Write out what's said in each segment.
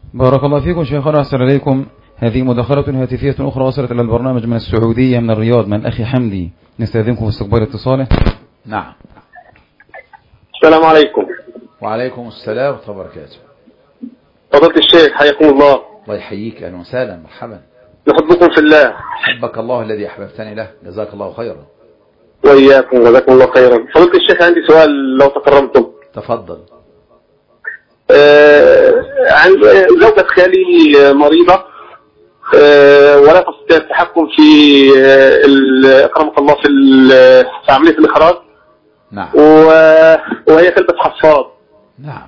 بارك الله فيكم شيخنا، أحسن إليكم. هذه مداخلة هاتفية أخرى وصلت إلى البرنامج من السعودية من الرياض من أخي حمدي، نستأذنكم في استقبال اتصاله. نعم. السلام عليكم. وعليكم السلام ورحمة الله وبركاته. فضيلة الشيخ حياكم الله. الله يحييك، أهلا وسهلا، مرحبا. نحبكم في الله. حبك الله الذي أحببتني له، جزاك الله خيرا. وإياكم جزاكم الله خيرا. فضيلة الشيخ عندي سؤال لو تكرمتم. تفضل. عن زوجة خالي مريضة ولا تستطيع التحكم في أكرمك الله في عملية الإخراج. نعم. وهي كلبة حفاظ. نعم.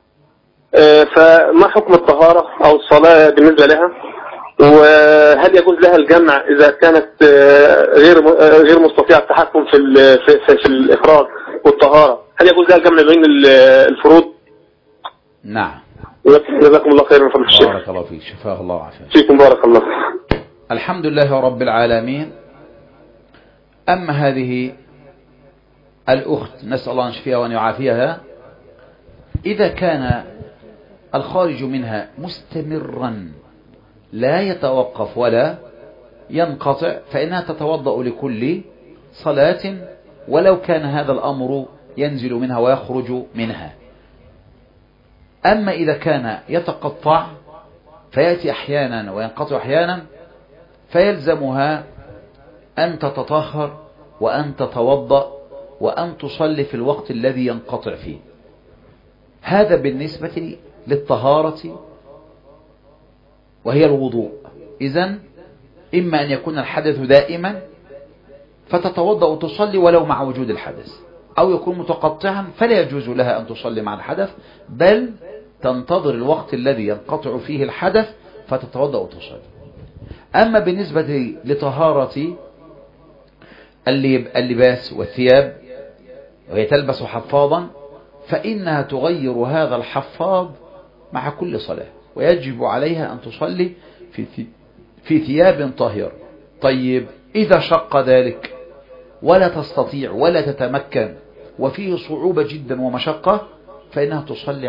فما حكم الطهارة أو الصلاة بالنسبة لها؟ وهل يجوز لها الجمع إذا كانت غير مستطيعة التحكم في الإخراج والطهارة؟ هل يجوز لها الجمع بين الفروض؟ نعم. جزاكم الله خيرا فضل الشيخ. بارك الله فيك، شفاه الله وعافاك. فيكم بارك الله. الحمد لله رب العالمين. أما هذه الأخت نسأل الله أن يشفيها وأن يعافيها، إذا كان الخارج منها مستمرا لا يتوقف ولا ينقطع فإنها تتوضأ لكل صلاة ولو كان هذا الأمر ينزل منها ويخرج منها. أما إذا كان يتقطع فيأتي أحيانا وينقطع أحيانا فيلزمها أن تتطهر وأن تتوضأ وأن تصلي في الوقت الذي ينقطع فيه. هذا بالنسبة للطهارة وهي الوضوء. إذن إما أن يكون الحدث دائما فتتوضأ وتصلي ولو مع وجود الحدث، أو يكون متقطعا فلا يجوز لها أن تصلي مع الحدث بل تنتظر الوقت الذي ينقطع فيه الحدث فتتوضأ وتصلي. أما بالنسبة لطهارة اللباس والثياب وهي تلبس حفاظا فإنها تغير هذا الحفاظ مع كل صلاة، ويجب عليها أن تصلي في ثياب طاهرة. طيب إذا شق ذلك ولا تستطيع ولا تتمكن وفيه صعوبة جدا ومشقة فإنها تصلي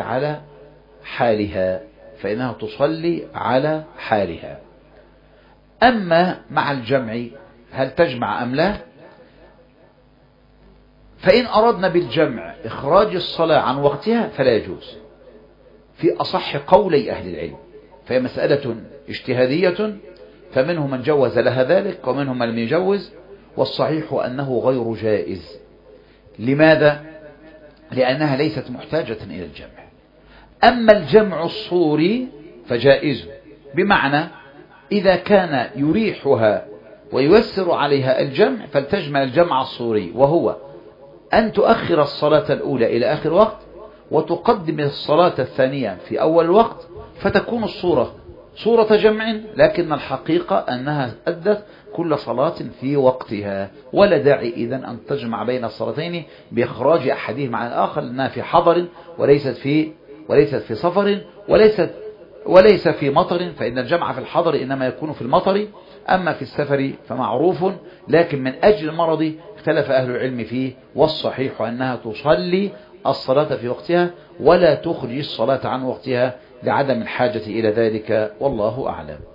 على حالها. أما مع الجمع هل تجمع أم لا؟ فإن أردنا بالجمع إخراج الصلاة عن وقتها فلا يجوز في أصح قولي أهل العلم، فهي مسألة اجتهادية، فمنهم من جوز لها ذلك ومنهم من لم يجوز، والصحيح أنه غير جائز. لماذا؟ لأنها ليست محتاجة إلى الجمع. أما الجمع الصوري فجائز، بمعنى إذا كان يريحها وييسر عليها الجمع فلتجمع الجمع الصوري، وهو أن تؤخر الصلاة الأولى إلى آخر وقت وتقدم الصلاة الثانية في أول وقت، فتكون الصورة صورة جمع، لكن الحقيقة أنها أدت كل صلاة في وقتها، ولا داعي إذن أن تجمع بين الصلاتين بإخراج أحدهما عن الآخر، لأنها في حضر وليست في صفر وليس في مطر، فإن الجمع في الحضر إنما يكون في المطر، أما في السفر فمعروف، لكن من أجل المرض اختلف أهل العلم فيه، والصحيح أنها تصلي الصلاة في وقتها ولا تخرج الصلاة عن وقتها لعدم الحاجة إلى ذلك، والله أعلم.